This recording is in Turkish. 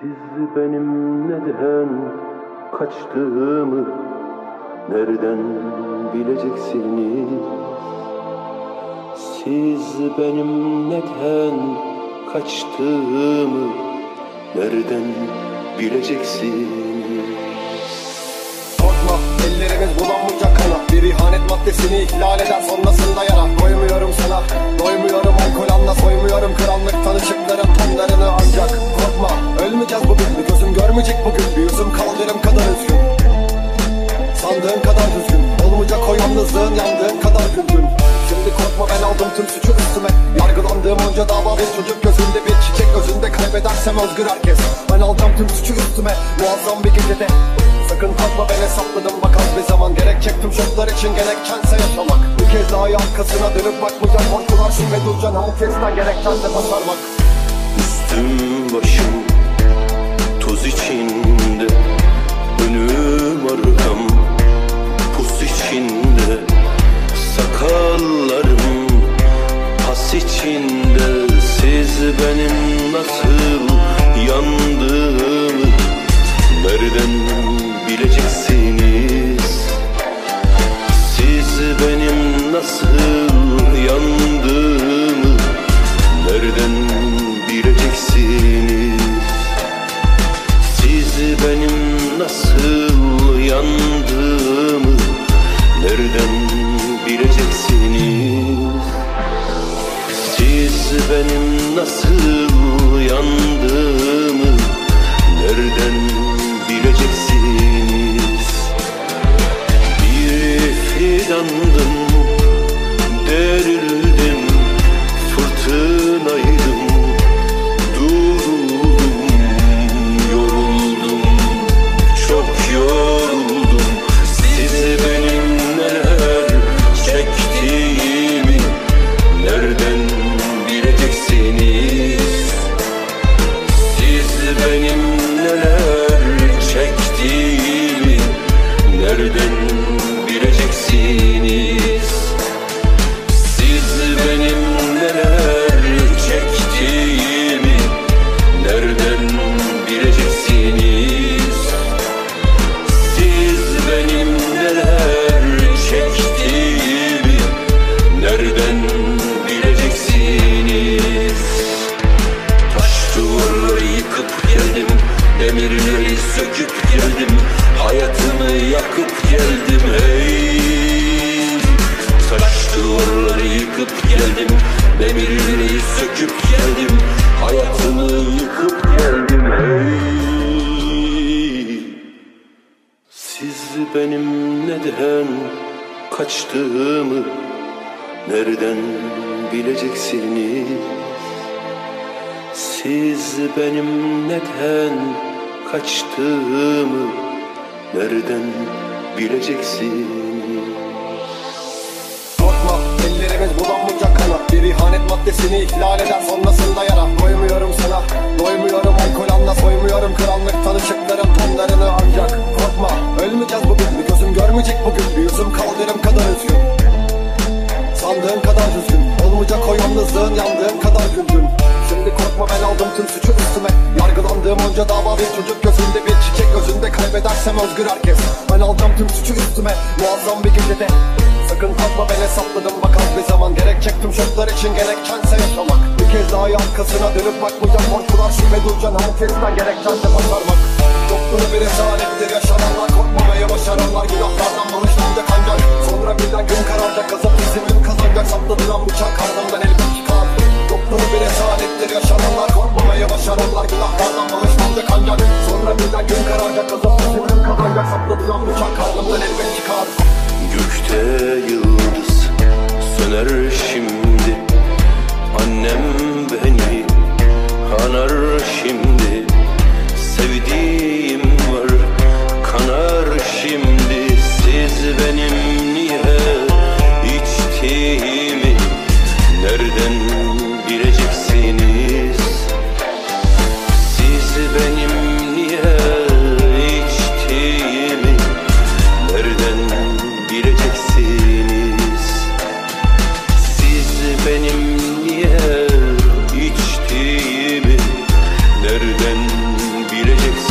Siz benim neden kaçtığımı nereden bileceksiniz? Siz benim neden kaçtığımı nereden bileceksiniz? Korkma, ellerimiz bulanmayacak kana. Bir ihanet maddesini ihlal eder, sonrasında yara. Doymuyorum sana, doymuyorum alkol anla. Soymuyorum krallık tanışıkların tonlarını ancak. Korkma, ölmeyeceğiz bugün. Bir gözüm görmeyecek bugün. Bir yüzüm kaldırım kadar üzgün. Sandığın kadar düzgün. Olmayacak o yalnızlığın, yandığın kadar güldün. Şimdi korkma, ben aldım tüm suçu üstüme. Yargılandığım onca dava, bir çocuk gözünde, bir çiçek gözünde. Kaybedersem özgür herkes. Ben aldım tüm suçu üstüme, muazzam bir gecede. Sakın korkma, ben hesapladım bak az bir zaman. Gerek çektim şoklar için, gerekçense yaşamak. Bir kez daha arkasına dönüp bakmayacak. Korkular şüphe duracaksın, herkesten gerekçense tasarmak. Üstüm başım toz içinde, önüm arkam pus içinde. Sakallarım pas içinde. Siz benim nasıl yandığımı nereden bileceksiniz? Siz benim nasıl yandığımı nereden bileceksiniz? Siz benim nasıl yandığımı nereden bileceksiniz? Siz benim nasıl yandığımı nereden bileceksiniz? Bir fidandım, derildim, fırtınaydım, duruldum, yoruldum, çok yoruldum. Siz benim neler çektiğimi nereden bileceksiniz? Siz benim neler çektiğimi nereden bileceksiniz? Siz benim neler çektiğimi nereden bileceksiniz? Siz benim neler çektiğimi nereden bileceksiniz? Taş duvarları yıkıp geldim, demirleri söküp geldim, hayatımı yakıp geldim hey. Taş duvarları yıkıp geldim, demirleri söküp geldim, hayatımı yıkıp geldim hey. Siz benim neden kaçtığımı nereden bileceksiniz? Siz benim neden kaçtığımı nereden bileceksiniz? Korkma, ellerimiz bulanmayacak kana. Bir ihanet maddesini ihlal eder, sonrasında yara. Doymuyorum sana, doymuyorum alkol anla. Soymuyorum krallık tanışıkların tonlarını ancak. Korkma, ölmeyeceğiz bugün. Bir gözüm görmeyecek bugün. Bir yüzüm kaldırım kadar üzgün. Sandığın kadar düzgün. Olmayacak o yalnızlığın, yandığın kadar güldün. Şimdi korkma, ben aldım tüm suçu üstüme. Yargılandığım onca dava, bir çocuk gözünde, bir çiçek gözünde. Kaybedersem özgür herkes. Ben aldım tüm suçu üstüme, muazzam bir gecede. Sakın korkma, ben hesapladım bak az bir zaman. Gerek çektim şoklar için, gerekçense yaşamak. Bir kez daha arkasına dönüp bakmayacak. Korkular şüphe duracaksın, herkesten gerekçense tasarmak. Yokluğu bir esarettir yaşananlar. Korkmamaya başaranlar, günahlardan bağışlanacak ancak. Sonra birden gün kararacak, kazap izimin kazanacak. Sapladıran bıçak karnımdan elbet çıkar. Yokluğu bir esarettir yaşananlar. Korkmamaya başaranlar, günahlardan bağışlanacak ancak. Sonra birden gün kararacak, kazap izimin kazanacak. Sapladıran bıçak karnımdan elbet çıkar. Gökte yıldız söner şimdi, annem beni anar şimdi. Sevdiğim var kanar şimdi. Siz benim niye içtiğimi nereden bileceksiniz? Siz benim niye içtiğimi nereden bileceksiniz? bileceksin.